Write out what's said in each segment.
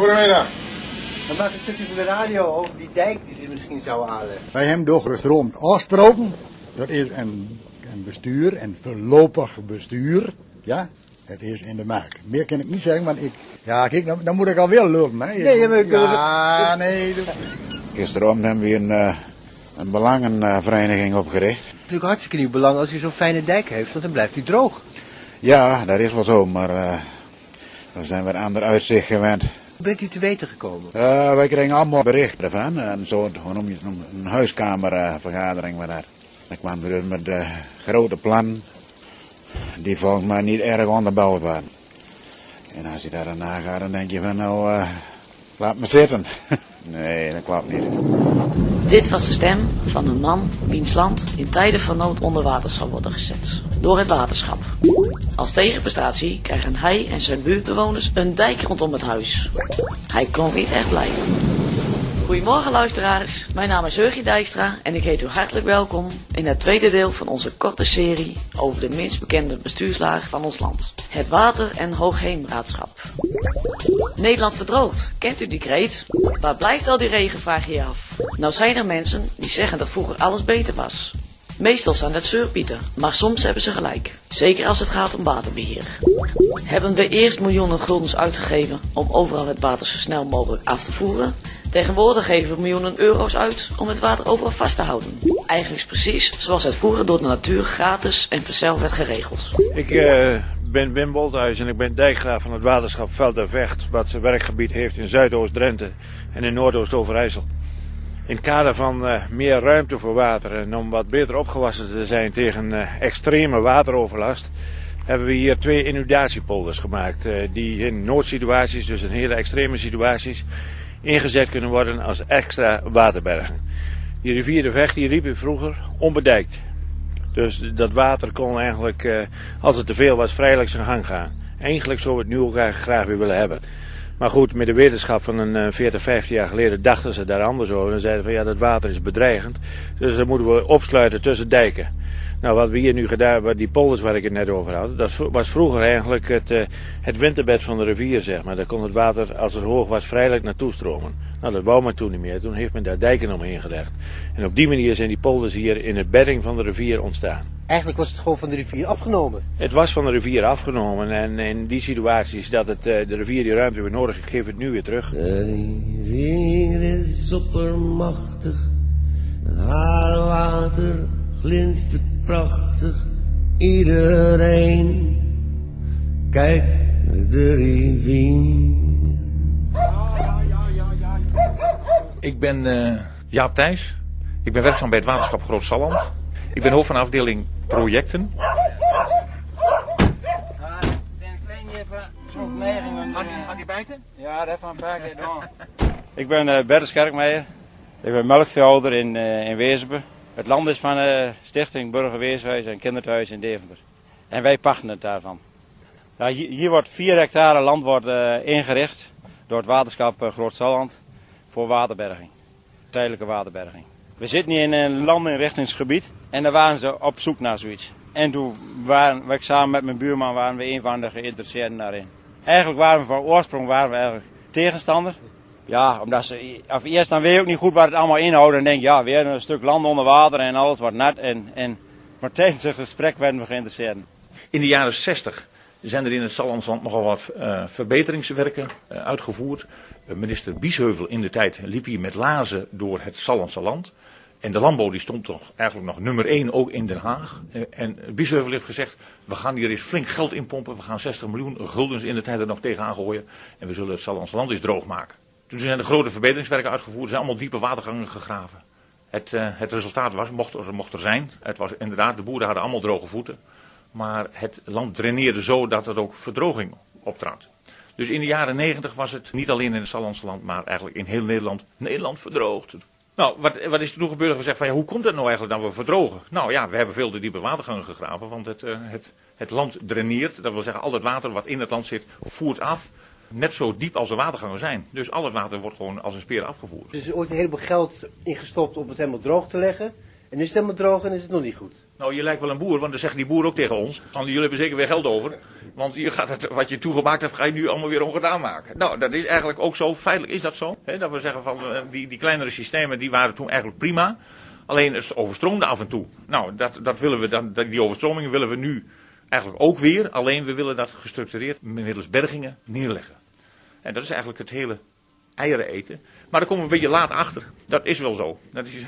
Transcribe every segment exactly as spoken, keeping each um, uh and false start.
Goedemiddag. Dan maak ik een stukje van de radio over die dijk die ze misschien zouden aanleggen. Wij hebben door gestroomd afgesproken. Dat is een, een bestuur, een voorlopig bestuur. Ja, het is in de maak. Meer kan ik niet zeggen, want ik... Ja, kijk, dan, dan moet ik alweer lopen. Hè. Nee, maar we kunnen... Ja, nee... Dat... Gisteravond hebben we een, uh, een belangenvereniging opgericht. Het is natuurlijk hartstikke nieuw belang als hij zo'n fijne dijk heeft, want dan blijft hij droog. Ja, dat is wel zo, maar uh, we zijn weer ander uitzicht gewend. Hoe bent u te weten gekomen? Uh, wij kregen allemaal berichten ervan. Een soort, hoe noem je het, een huiskamervergadering. Uh, Dan kwamen we dus met uh, grote plannen, die volgens mij niet erg onderbouwd waren. En als je daar daarna gaat, dan denk je van nou, uh, laat me zitten. Nee, dat klopt niet. Dit was de stem van een man wiens land in tijden van nood onder water zal worden gezet. Door het waterschap. Als tegenprestatie krijgen hij en zijn buurtbewoners een dijk rondom het huis. Hij klonk niet echt blij. Goedemorgen luisteraars, mijn naam is Jurgen Dijkstra en ik heet u hartelijk welkom in het tweede deel van onze korte serie over de minst bekende bestuurslaag van ons land. Het water- en hoogheemraadschap. Nederland verdroogt, kent u die kreet? Waar blijft al die regen, vraag je je af. Nou zijn er mensen die zeggen dat vroeger alles beter was. Meestal zijn dat zeurpieten, maar soms hebben ze gelijk. Zeker als het gaat om waterbeheer. Hebben we eerst miljoenen guldens uitgegeven om overal het water zo snel mogelijk af te voeren? Tegenwoordig geven we miljoenen euro's uit om het water overal vast te houden. Eigenlijk precies zoals het vroeger door de natuur gratis en vanzelf werd geregeld. Ik uh, ben Wim Bolthuis en ik ben dijkgraaf van het waterschap Veld en Vecht, wat zijn werkgebied heeft in Zuidoost-Drenthe en in Noordoost-Overijssel. In het kader van uh, meer ruimte voor water en om wat beter opgewassen te zijn tegen uh, extreme wateroverlast, hebben we hier twee inundatiepolders gemaakt. Uh, die in noodsituaties, dus in hele extreme situaties, ingezet kunnen worden als extra waterbergen. Die rivier de Vecht die riep vroeger onbedijkt. Dus dat water kon eigenlijk, uh, als het te veel was, vrijelijk zijn gang gaan. Eigenlijk zou we het nu ook graag weer willen hebben. Maar goed, met de wetenschap van een uh, veertig, vijftig jaar geleden dachten ze daar anders over. En zeiden van ja, dat water is bedreigend. Dus dat moeten we opsluiten tussen dijken. Nou, wat we hier nu gedaan hebben, die polders waar ik het net over had, dat was vroeger eigenlijk het, uh, het winterbed van de rivier, zeg maar. Daar kon het water, als het hoog was, vrijelijk naartoe stromen. Nou, dat wou men toen niet meer. Toen heeft men daar dijken omheen gelegd. En op die manier zijn die polders hier in het bedding van de rivier ontstaan. Eigenlijk was het gewoon van de rivier afgenomen. Het was van de rivier afgenomen en in die situaties dat het, uh, de rivier die ruimte weer nodig heeft, geeft het nu weer terug. De rivier is oppermachtig, haar water glinstert prachtig. Iedereen kijkt naar de rivier. Ik ben uh, Jaap Thijs. Ik ben werkzaam bij het waterschap Groot Salland. Ik ben hoofd van de afdeling projecten. Gaat die bijten? Ja, dat even een paar keer doen. Ik ben uh, Bertus Kerkmeijer. Ik ben melkveehouder in, uh, in Wezenbe. Het land is van de uh, Stichting Burgerweeshuis en Kinderthuis in Deventer. En wij pachten het daarvan. Nou, hier, hier wordt vier hectare land wordt, uh, ingericht door het waterschap uh, Groot Salland voor waterberging. Tijdelijke waterberging. We zitten hier in een landinrichtingsgebied en daar waren ze op zoek naar zoiets. En toen waren we samen met mijn buurman waren we een van de geïnteresseerden daarin. Eigenlijk waren we van oorsprong waren we eigenlijk tegenstander. Ja, omdat ze, of eerst dan weet je ook niet goed wat het allemaal inhoudt. En denk je, ja, weer een stuk land onder water en alles wordt nat. En, en, maar tijdens het gesprek werden we geïnteresseerd. In de jaren zestig zijn er in het Sallandsland nogal wat uh, verbeteringswerken uh, uitgevoerd. Uh, minister Biesheuvel in de tijd liep hier met lazen door het Sallandse land. En de landbouw die stond toch eigenlijk nog nummer één ook in Den Haag. Uh, en Biesheuvel heeft gezegd, we gaan hier eens flink geld inpompen. We gaan zestig miljoen guldens in de tijd er nog tegenaan gooien. En we zullen het Sallandse land eens droog maken. Toen zijn er grote verbeteringswerken uitgevoerd. Er zijn allemaal diepe watergangen gegraven. Het, uh, het resultaat was, mocht er, mocht er zijn. Het was inderdaad, de boeren hadden allemaal droge voeten. Maar het land draineerde zo dat er ook verdroging optrad. Dus in de jaren negentig was het niet alleen in het Sallandse land, maar eigenlijk in heel Nederland. Nederland verdroogd. Nou, wat, wat is er toen gebeurd? Gezegd van ja, hoe komt het nou eigenlijk dat we verdrogen? Nou ja, we hebben veel te diepe watergangen gegraven, want het, uh, het, het land draineert. Dat wil zeggen, al het water wat in het land zit, voert af. Net zo diep als de watergangen zijn. Dus al het water wordt gewoon als een speer afgevoerd. Er is ooit een heleboel geld ingestopt om het helemaal droog te leggen. En nu is het helemaal droog en is het nog niet goed. Nou, je lijkt wel een boer, want dan zegt die boer ook tegen ons. Van, jullie hebben zeker weer geld over. Want je gaat het, wat je toegemaakt hebt, ga je nu allemaal weer ongedaan maken. Nou, dat is eigenlijk ook zo. Feitelijk is dat zo. Hè, dat we zeggen van, uh, die, die kleinere systemen, die waren toen eigenlijk prima. Alleen het overstroomde af en toe. Nou, dat, dat willen we dan, die overstromingen willen we nu eigenlijk ook weer. Alleen we willen dat gestructureerd middels bergingen neerleggen. En dat is eigenlijk het hele eieren eten. Maar daar komen we een beetje laat achter. Dat is wel zo. Dat is...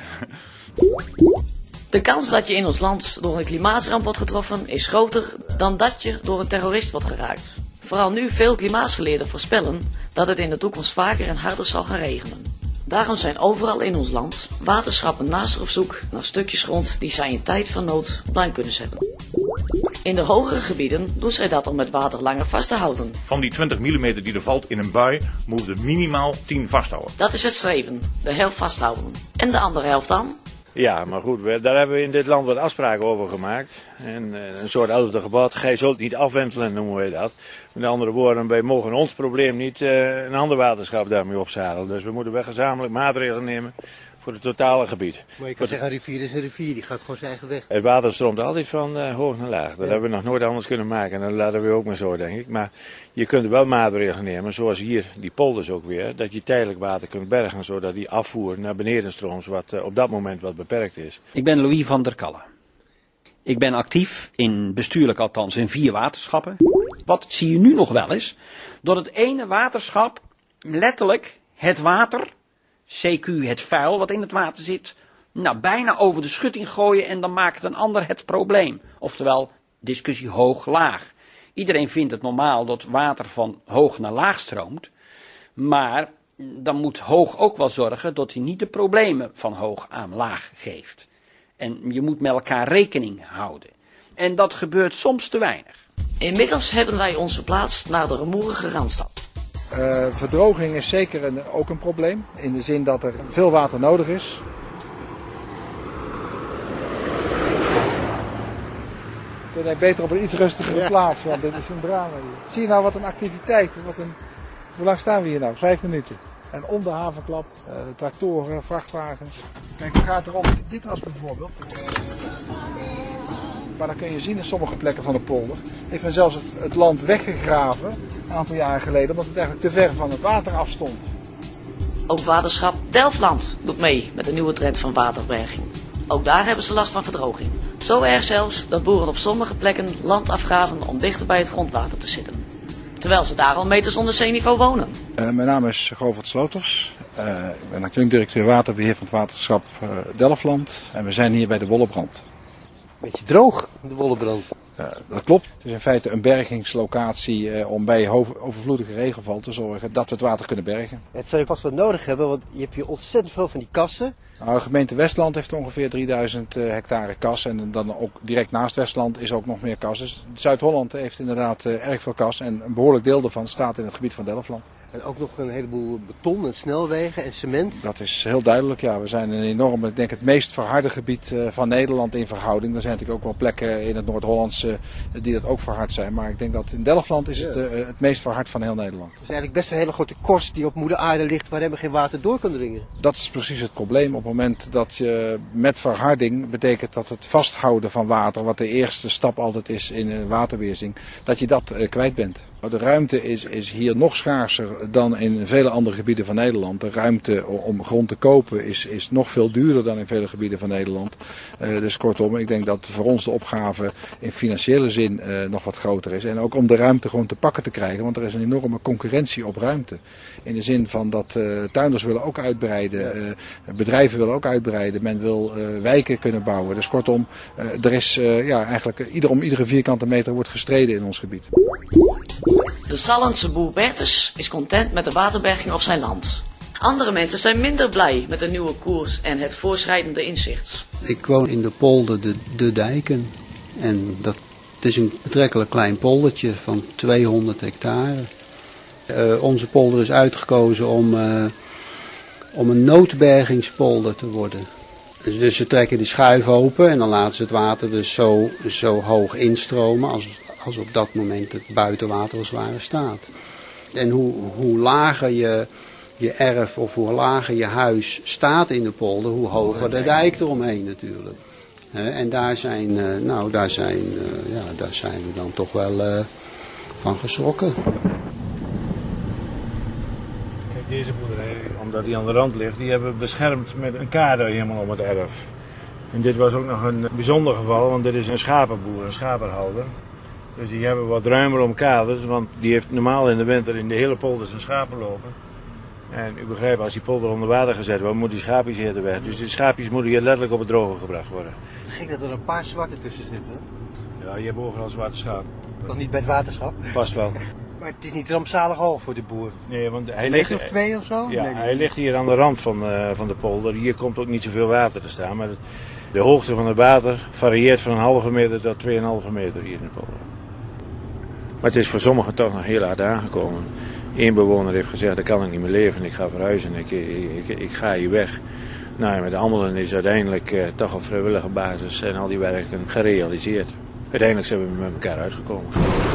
De kans dat je in ons land door een klimaatramp wordt getroffen is groter dan dat je door een terrorist wordt geraakt. Vooral nu veel klimaatsgeleerden voorspellen dat het in de toekomst vaker en harder zal gaan regenen. Daarom zijn overal in ons land waterschappen naast op zoek naar stukjes grond die zij in tijd van nood blank kunnen zetten. In de hogere gebieden doen zij dat om het water langer vast te houden. Van die twintig millimeter die er valt in een bui, moeten we er minimaal tien vasthouden. Dat is het streven, de helft vasthouden. En de andere helft dan? Ja, maar goed, we, daar hebben we in dit land wat afspraken over gemaakt. En uh, een soort oude gebod, gij zult niet afwentelen, noemen wij dat. Met andere woorden, wij mogen ons probleem niet uh, een ander waterschap daarmee opzadelen. Dus we moeten wel gezamenlijk maatregelen nemen voor het totale gebied. Maar je kan zeggen, een rivier is een rivier, die gaat gewoon zijn eigen weg. Het water stroomt altijd van uh, hoog naar laag. Dat ja. hebben we nog nooit anders kunnen maken. En dat laten we ook maar zo, denk ik. Maar je kunt wel maatregelen nemen, zoals hier, die polders ook weer. Dat je tijdelijk water kunt bergen, zodat die afvoer naar beneden stroomt, wat uh, op dat moment wat beperkt is. Ik ben Louis van der Kalle. Ik ben actief, in bestuurlijk althans, in vier waterschappen. Wat zie je nu nog wel eens? Dat het ene waterschap letterlijk het water, C Q het vuil wat in het water zit, nou bijna over de schutting gooien en dan maakt een ander het probleem. Oftewel, discussie hoog-laag. Iedereen vindt het normaal dat water van hoog naar laag stroomt. Maar dan moet hoog ook wel zorgen dat hij niet de problemen van hoog aan laag geeft. En je moet met elkaar rekening houden. En dat gebeurt soms te weinig. Inmiddels hebben wij ons verplaatst naar de rumoerige Randstad. Uh, verdroging is zeker een, ook een probleem. In de zin dat er veel water nodig is. Ik ben beter op een iets rustigere ja. plaats, want dit is een drama hier. Zie je nou wat een activiteit. Wat een... Hoe lang staan we hier nou? Vijf minuten. En om de havenklap, uh, tractoren, vrachtwagens. Kijk, het gaat erom, dit was bijvoorbeeld. Maar dan kun je zien in sommige plekken van de polder. Heeft men zelfs het, het land weggegraven, een aantal jaren geleden, omdat het eigenlijk te ver van het water afstond. Ook waterschap Delftland doet mee met de nieuwe trend van waterberging. Ook daar hebben ze last van verdroging. Zo erg zelfs dat boeren op sommige plekken land afgraven om dichter bij het grondwater te zitten. Terwijl ze daar al meters onder zeeniveau wonen. Uh, mijn naam is Govert Sloters. Uh, ik ben adjunct-directeur waterbeheer van het waterschap uh, Delftland. En we zijn hier bij de Wollebrand. Beetje droog, de Wollebrand. Uh, dat klopt. Het is in feite een bergingslocatie uh, om bij overvloedige regenval te zorgen dat we het water kunnen bergen. Het zou je vast wel nodig hebben, want je hebt hier ontzettend veel van die kassen. Nou, de gemeente Westland heeft ongeveer drieduizend uh, hectare kas en dan ook direct naast Westland is ook nog meer kas. Dus Zuid-Holland heeft inderdaad uh, erg veel kas en een behoorlijk deel daarvan staat in het gebied van Delftland. En ook nog een heleboel beton en snelwegen en cement. Dat is heel duidelijk, ja. We zijn een enorm, ik denk het meest verharde gebied uh, van Nederland in verhouding. Er zijn natuurlijk ook wel plekken in het Noord-Hollandse uh, die dat ook verhard zijn. Maar ik denk dat in Delftland is het uh, het meest verhard van heel Nederland. Het is eigenlijk best een hele grote korst die op moeder aarde ligt waar helemaal geen water door kan dringen. Dat is precies het probleem. Op het moment dat je met verharding betekent dat het vasthouden van water, wat de eerste stap altijd is in een waterbeheersing, dat je dat uh, kwijt bent. De ruimte is, is hier nog schaarser dan in vele andere gebieden van Nederland. De ruimte om grond te kopen is, is nog veel duurder dan in vele gebieden van Nederland. Uh, dus kortom, ik denk dat voor ons de opgave in financiële zin uh, nog wat groter is. En ook om de ruimte gewoon te pakken te krijgen, want er is een enorme concurrentie op ruimte. In de zin van dat uh, tuinders willen ook uitbreiden, uh, bedrijven willen ook uitbreiden, men wil uh, wijken kunnen bouwen. Dus kortom, uh, er is uh, ja, eigenlijk ieder, om iedere vierkante meter wordt gestreden in ons gebied. De Sallandse boer Bertus is content met de waterberging op zijn land. Andere mensen zijn minder blij met de nieuwe koers en het voorschrijdende inzicht. Ik woon in de polder de, de Dijken. En dat het is een betrekkelijk klein poldertje van tweehonderd hectare. Uh, onze polder is uitgekozen om, uh, om een noodbergingspolder te worden. Dus, dus ze trekken die schuif open en dan laten ze het water dus zo, zo hoog instromen als, als op dat moment het buitenwater als het ware staat. En hoe, hoe lager je je erf of hoe lager je huis staat in de polder, hoe hoger de dijk eromheen natuurlijk. Uh, en daar zijn, uh, nou, daar zijn, uh, ja, daar zijn we dan toch wel uh, van geschrokken. Kijk, deze boerderij, omdat die aan de rand ligt, die hebben we beschermd met een kade helemaal om het erf. En dit was ook nog een bijzonder geval, want dit is een schapenboer, een schapenhouder. Dus die hebben wat ruimer omkaderd, want die heeft normaal in de winter in de hele polder zijn schapen lopen. En u begrijpt, als die polder onder water gezet wordt, moeten die schaapjes eerder weg. Dus die schaapjes moeten hier letterlijk op het droge gebracht worden. Gek dat er een paar zwarte tussen zitten. Ja, je hebt overal zwarte schapen. Nog niet bij het waterschap? Vast wel. Maar het is niet rampzalig al voor de boer. Nee, want hij ligt ligt of twee of zo? Ja, nee, hij ligt hier aan de rand van, uh, van de polder. Hier komt ook niet zoveel water te staan. Maar de hoogte van het water varieert van een halve meter tot tweeënhalve meter hier in de polder. Maar het is voor sommigen toch nog heel hard aangekomen. Eén bewoner heeft gezegd, dat kan ik niet meer leven, ik ga verhuizen, ik, ik, ik, ik ga hier weg. Nou, met de anderen is uiteindelijk uh, toch op vrijwillige basis en al die werken gerealiseerd. Uiteindelijk zijn we met elkaar uitgekomen.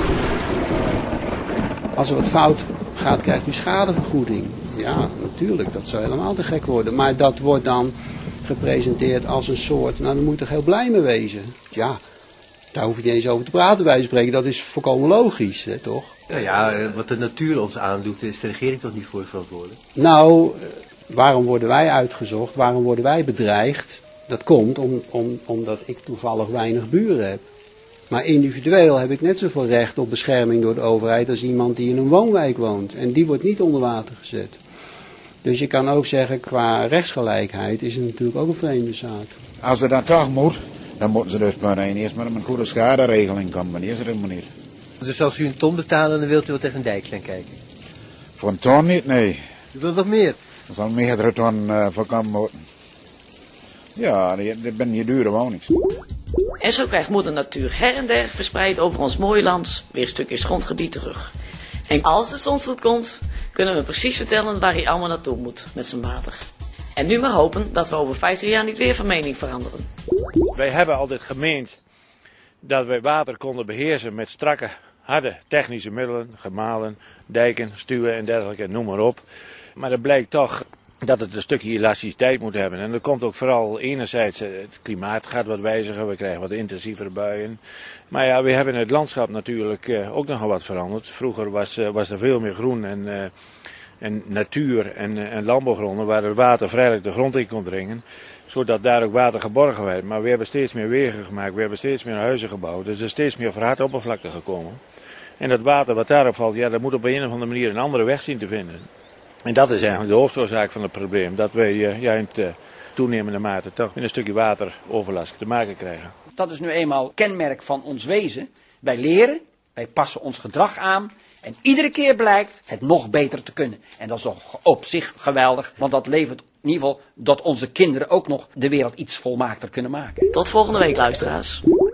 Als er wat fout gaat, krijgt u schadevergoeding. Ja, natuurlijk, dat zou helemaal te gek worden. Maar dat wordt dan gepresenteerd als een soort, nou, daar moet je toch heel blij mee wezen. Ja, daar hoef je niet eens over te praten bij spreken, dat is volkomen logisch, hè, toch? Ja, ja, wat de natuur ons aandoet, is de regering toch niet voor verantwoordelijk? Nou, waarom worden wij uitgezocht? Waarom worden wij bedreigd? Dat komt om, om, omdat ik toevallig weinig buren heb. Maar individueel heb ik net zoveel recht op bescherming door de overheid als iemand die in een woonwijk woont. En die wordt niet onder water gezet. Dus je kan ook zeggen, qua rechtsgelijkheid is het natuurlijk ook een vreemde zaak. Als er dan toch moet, dan moeten ze dus maar eerst met een goede schaderegeling komen. Maar eerst er helemaal niet. Dus als u een ton betalen, dan wilt u wel tegen een dijk gaan kijken? Voor een ton niet, nee. U wilt nog meer? Er zal meerdere ton uh, voorkomen worden. Ja, dat ben je dure wonings. En zo krijgt moeder natuur her en der verspreid over ons mooie land weer stukjes grondgebied terug. En als de zonsvloed komt, kunnen we precies vertellen waar hij allemaal naartoe moet met zijn water. En nu maar hopen dat we over vijftig jaar niet weer van mening veranderen. Wij hebben altijd gemeend dat wij water konden beheersen met strakke, harde technische middelen, gemalen, dijken, stuwen en dergelijke, noem maar op. Maar het blijkt toch dat het een stukje elasticiteit moet hebben. En dat komt ook vooral enerzijds, het klimaat gaat wat wijzigen, we krijgen wat intensievere buien. Maar ja, we hebben in het landschap natuurlijk uh, ook nogal wat veranderd. Vroeger was, uh, was er veel meer groen en, uh, en natuur en, uh, en landbouwgronden waar het water vrijelijk de grond in kon dringen. Zodat daar ook water geborgen werd. Maar we hebben steeds meer wegen gemaakt, we hebben steeds meer huizen gebouwd. Dus er is steeds meer verhard oppervlakte gekomen. En dat water wat daarop valt, ja, dat moet op een of andere manier een andere weg zien te vinden. En dat is eigenlijk de hoofdoorzaak van het probleem. Dat wij uh, ja, in het uh, toenemende mate toch met een stukje wateroverlast te maken krijgen. Dat is nu eenmaal kenmerk van ons wezen. Wij leren, wij passen ons gedrag aan. En iedere keer blijkt het nog beter te kunnen. En dat is toch op zich geweldig. Want dat levert in ieder geval dat onze kinderen ook nog de wereld iets volmaakter kunnen maken. Tot volgende week, luisteraars.